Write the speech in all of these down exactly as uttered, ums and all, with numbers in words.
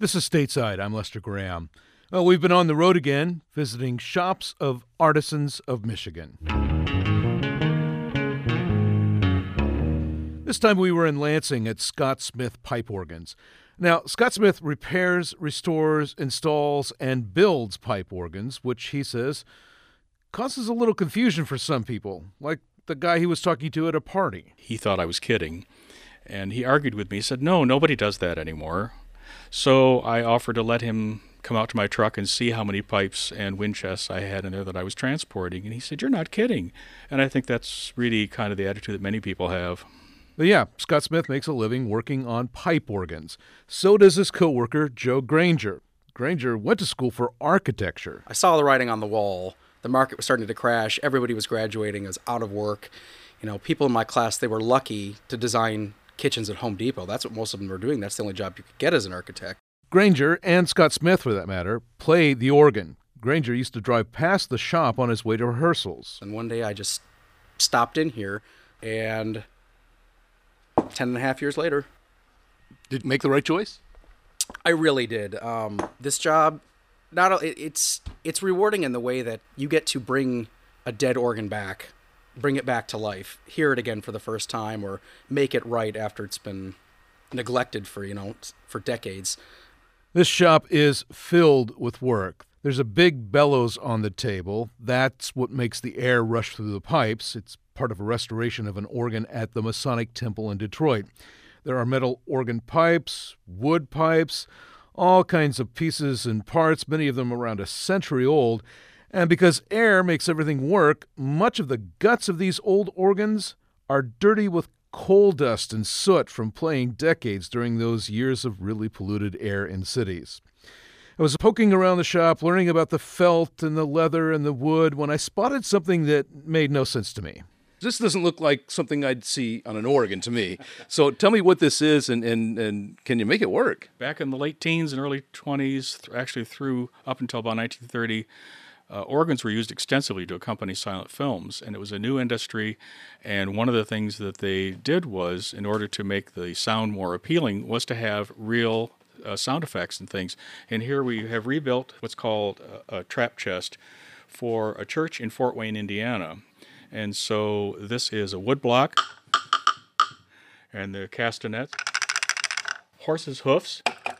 This is Stateside. I'm Lester Graham. Well, we've been on the road again, visiting shops of artisans of Michigan. This time we were in Lansing at Scott Smith Pipe Organs. Now, Scott Smith repairs, restores, installs, and builds pipe organs, which he says causes a little confusion for some people, like the guy he was talking to at a party. He thought I was kidding, and he argued with me. He said, no, nobody does that anymore. So I offered to let him come out to my truck and see how many pipes and wind chests I had in there that I was transporting. And he said, you're not kidding. And I think that's really kind of the attitude that many people have. But yeah, Scott Smith makes a living working on pipe organs. So does his coworker, Joe Granger. Granger went to school for architecture. I saw the writing on the wall. The market was starting to crash. Everybody was graduating, was out of work. You know, people in my class, they were lucky to design kitchens at Home Depot. That's what most of them were doing. That's the only job you could get as an architect. Granger, and Scott Smith for that matter, play the organ. Granger used to drive past the shop on his way to rehearsals. And one day I just stopped in here, and ten and a half years later. Did you make the right choice? I really did. Um, this job, not it, it's it's rewarding in the way that you get to bring a dead organ back, bring it back to life, hear it again for the first time, or make it right after it's been neglected for, you know, for decades. This shop is filled with work. There's a big bellows on the table. That's what makes the air rush through the pipes. It's part of a restoration of an organ at the Masonic Temple in Detroit. There are metal organ pipes, wood pipes, all kinds of pieces and parts, many of them around a century old. And because air makes everything work, much of the guts of these old organs are dirty with coal dust and soot from playing decades during those years of really polluted air in cities. I was poking around the shop, learning about the felt and the leather and the wood, when I spotted something that made no sense to me. This doesn't look like something I'd see on an organ to me. So tell me what this is, and, and, and can you make it work? Back in the late teens and early twenties, th- actually through up until about nineteen thirty, uh, organs were used extensively to accompany silent films, and it was a new industry. And one of the things that they did was, in order to make the sound more appealing, was to have real uh, sound effects and things. And here we have rebuilt what's called a, a trap chest for a church in Fort Wayne, Indiana. And so this is a wood block, and the castanet, horse's hoofs,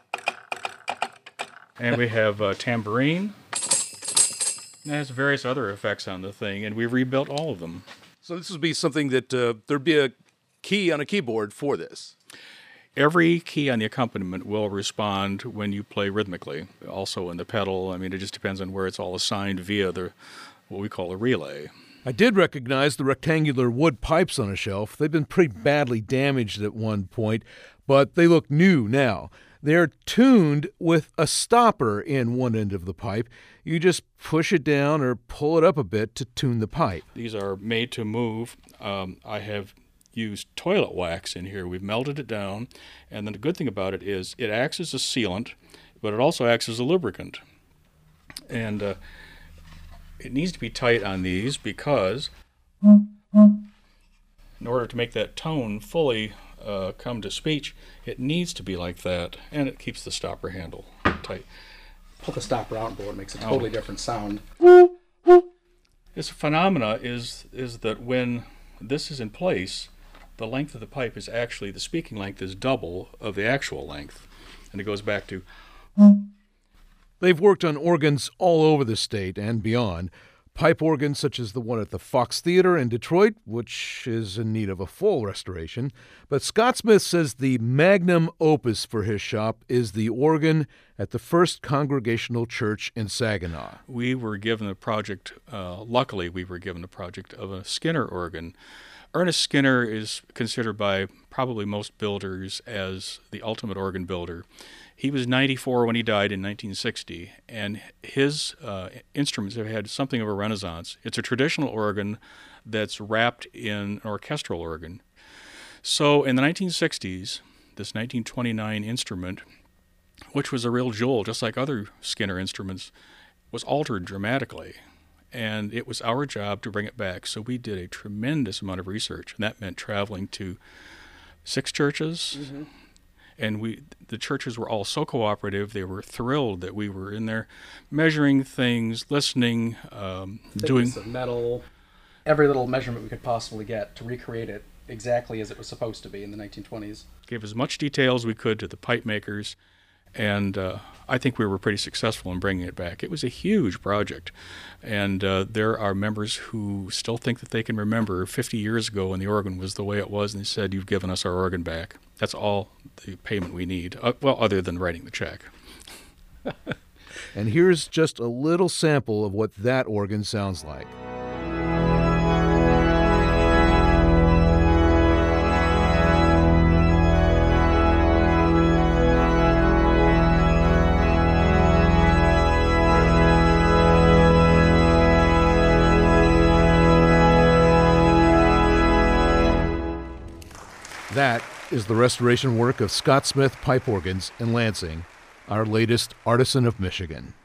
and we have a tambourine, and it has various other effects on the thing, and we rebuilt all of them. So this would be something that uh, there'd be a key on a keyboard for this. Every key on the accompaniment will respond when you play rhythmically. Also in the pedal, I mean, it just depends on where it's all assigned via the what we call a relay. I did recognize the rectangular wood pipes on a shelf. They've been pretty badly damaged at one point, but they look new now. They're tuned with a stopper in one end of the pipe. You just push it down or pull it up a bit to tune the pipe. These are made to move. Um, I have used toilet wax in here. We've melted it down, and then the good thing about it is it acts as a sealant, but it also acts as a lubricant. And uh, it needs to be tight on these because in order to make that tone fully uh, come to speech, it needs to be like that, and it keeps the stopper handle tight. Pull the stopper out, boy, it makes a totally oh. different sound. This phenomena is is that when this is in place, the length of the pipe is actually, the speaking length is double of the actual length. And it goes back to... They've worked on organs all over the state and beyond. Pipe organs such as the one at the Fox Theater in Detroit, which is in need of a full restoration. But Scott Smith says the magnum opus for his shop is the organ at the First Congregational Church in Saginaw. We were given a project, uh, luckily we were given a project of a Skinner organ. Ernest Skinner is considered by probably most builders as the ultimate organ builder. He was ninety-four when he died in nineteen sixty, and his uh, instruments have had something of a renaissance. It's a traditional organ that's wrapped in an orchestral organ. So in the nineteen sixties, this nineteen twenty-nine instrument, which was a real jewel, just like other Skinner instruments, was altered dramatically. And it was our job to bring it back. So we did a tremendous amount of research, and that meant traveling to six churches, mm-hmm. And we, the churches were all so cooperative. They were thrilled that we were in there measuring things, listening, um, doing... Thickness of metal, every little measurement we could possibly get to recreate it exactly as it was supposed to be in the nineteen twenties. Gave as much detail as we could to the pipe makers, and uh, I think we were pretty successful in bringing it back. It was a huge project, and uh, there are members who still think that they can remember fifty years ago when the organ was the way it was, and they said, "You've given us our organ back." That's all the payment we need, uh, well, other than writing the check. And here's just a little sample of what that organ sounds like. That is the restoration work of Scott Smith Pipe Organs in Lansing, our latest Artisan of Michigan.